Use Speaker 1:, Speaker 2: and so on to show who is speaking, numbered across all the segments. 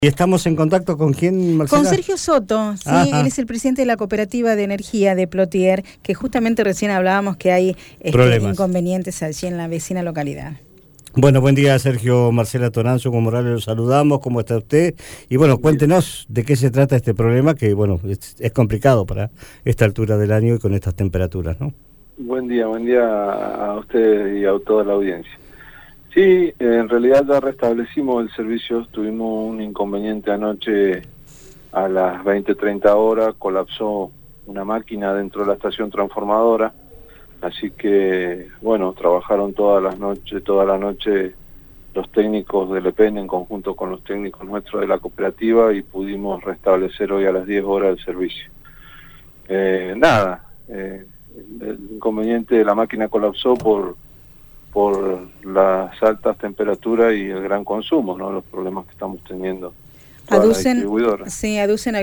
Speaker 1: ¿Y estamos en contacto con quién, Marcela?
Speaker 2: Con Sergio Soto, sí, él es el presidente de la Cooperativa de Energía de Plotier, que justamente recién hablábamos que hay inconvenientes allí en la vecina localidad.
Speaker 1: Bueno, buen día, Sergio. Marcela Toranzo, con Morales, los saludamos. ¿Cómo está usted? Y bueno, cuéntenos de qué se trata este problema, que bueno, es complicado para esta altura del año y con estas temperaturas, ¿no?
Speaker 3: Buen día a usted y a toda la audiencia. Sí, en realidad ya restablecimos el servicio. Tuvimos un inconveniente anoche a las 20:30 horas, colapsó una máquina dentro de la estación transformadora, así que bueno, trabajaron toda la noche los técnicos del EPEN en conjunto con los técnicos nuestros de la cooperativa y pudimos restablecer hoy a las 10 horas el servicio. El inconveniente de la máquina colapsó por las altas temperaturas y el gran consumo, ¿no? Los problemas que estamos teniendo.
Speaker 2: Aducen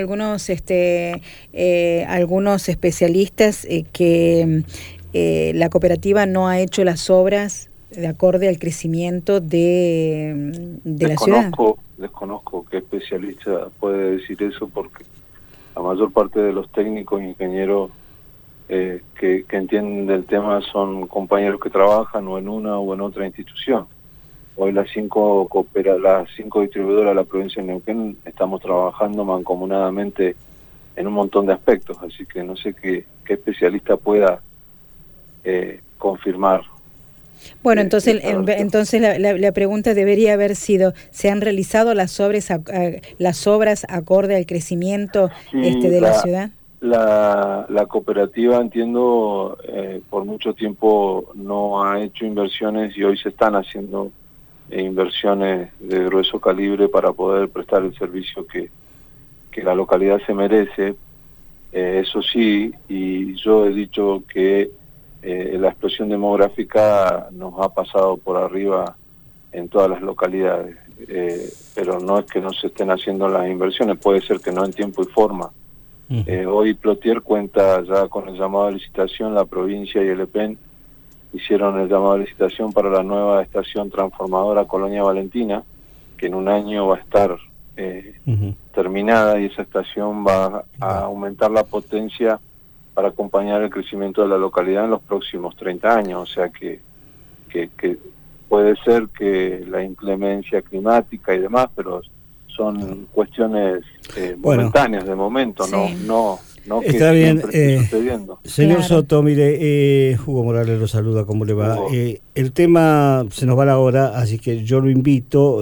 Speaker 2: algunos especialistas que la cooperativa no ha hecho las obras de acorde al crecimiento de la ciudad.
Speaker 3: Desconozco qué especialista puede decir eso, porque la mayor parte de los técnicos e ingenieros que entienden del tema son compañeros que trabajan o en una o en otra institución. Hoy las cinco distribuidoras de la provincia de Neuquén estamos trabajando mancomunadamente en un montón de aspectos, así que no sé qué especialista pueda confirmar.
Speaker 2: Bueno, entonces la pregunta debería haber sido, ¿se han realizado las obras acorde al crecimiento de la ciudad?
Speaker 3: La cooperativa, entiendo, por mucho tiempo no ha hecho inversiones y hoy se están haciendo inversiones de grueso calibre para poder prestar el servicio que la localidad se merece. Eso sí, y yo he dicho que la explosión demográfica nos ha pasado por arriba en todas las localidades, pero no es que no se estén haciendo las inversiones, puede ser que no en tiempo y forma. Hoy Plotier cuenta ya con el llamado de licitación. La provincia y el EPEN hicieron el llamado de licitación para la nueva estación transformadora Colonia Valentina, que en un año va a estar terminada, y esa estación va a aumentar la potencia para acompañar el crecimiento de la localidad en los próximos 30 años. O sea que puede ser que la inclemencia climática y demás, pero son cuestiones momentáneas de momento, sí. no
Speaker 1: está
Speaker 3: que
Speaker 1: bien,
Speaker 3: esté sucediendo.
Speaker 1: Señor Soto, mire, Hugo Morales lo saluda, ¿cómo le va? El tema, se nos va la hora, así que yo lo invito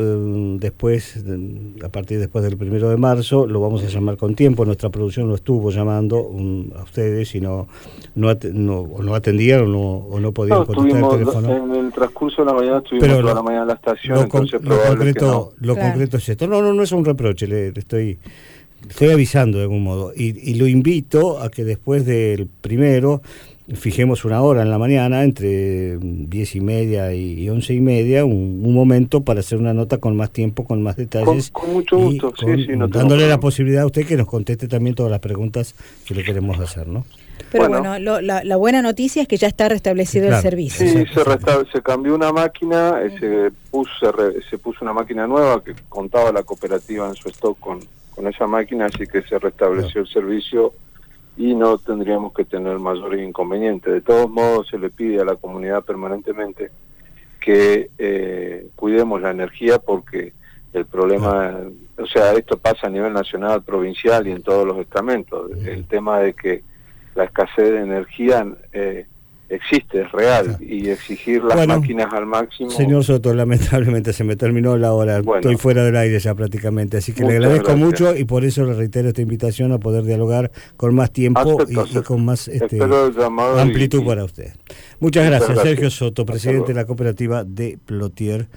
Speaker 1: a partir después del 1 de marzo, lo vamos a llamar con tiempo. Nuestra producción lo estuvo llamando a ustedes y no atendieron o no podían contestar el teléfono.
Speaker 3: En el transcurso de la mañana estuvimos toda la mañana en la estación, entonces
Speaker 1: lo concreto es esto. No es un reproche, le estoy avisando de algún modo, y lo invito a que después del 1 fijemos una hora en la mañana entre 10:30 y 11:30, un momento para hacer una nota con más tiempo, con más detalles,
Speaker 3: con mucho gusto,
Speaker 1: dándole la posibilidad a usted que nos conteste también todas las preguntas que le queremos hacer, ¿no?
Speaker 2: Pero bueno, la buena noticia es que ya está restablecido el servicio.
Speaker 3: Sí, se cambió una máquina, se puso una máquina nueva que contaba la cooperativa en su stock con esa máquina, así que se restableció el servicio y no tendríamos que tener mayores inconvenientes. De todos modos, se le pide a la comunidad permanentemente que cuidemos la energía, porque el problema, o sea, esto pasa a nivel nacional, provincial y en todos los estamentos. El tema de que la escasez de energía existe, es real, y exigir las máquinas al máximo.
Speaker 1: Señor Soto, lamentablemente se me terminó la hora, estoy fuera del aire ya prácticamente, así que le agradezco mucho, y por eso le reitero esta invitación a poder dialogar con más tiempo y con más amplitud para usted. Muchas gracias, Sergio Soto, presidente de la Cooperativa de Plotier.